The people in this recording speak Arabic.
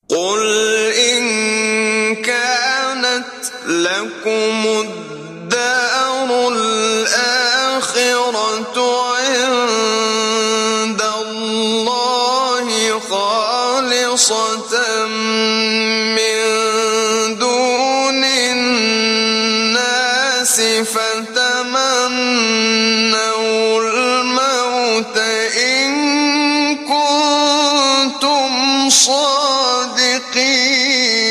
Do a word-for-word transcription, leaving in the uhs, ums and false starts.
قل إن كانت لكم الدار الآخرة عند الله خالصة من دون الناس فتمنوا الموت إن كنتم صادقين.